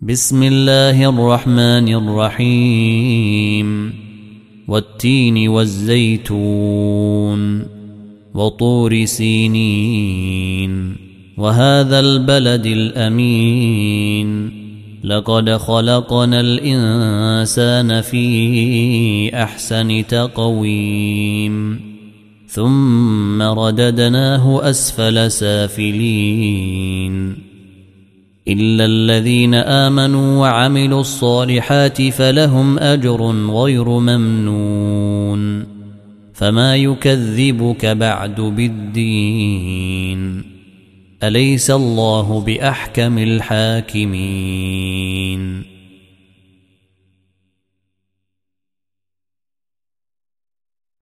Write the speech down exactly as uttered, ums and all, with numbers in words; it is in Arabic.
بسم الله الرحمن الرحيم والتين والزيتون وطور سينين وهذا البلد الأمين لقد خلقنا الإنسان في أحسن تقويم ثم رددناه أسفل سافلين إلا الذين آمنوا وعملوا الصالحات فلهم أجر غير ممنون فما يكذبك بعد بالدين أليس الله بأحكم الحاكمين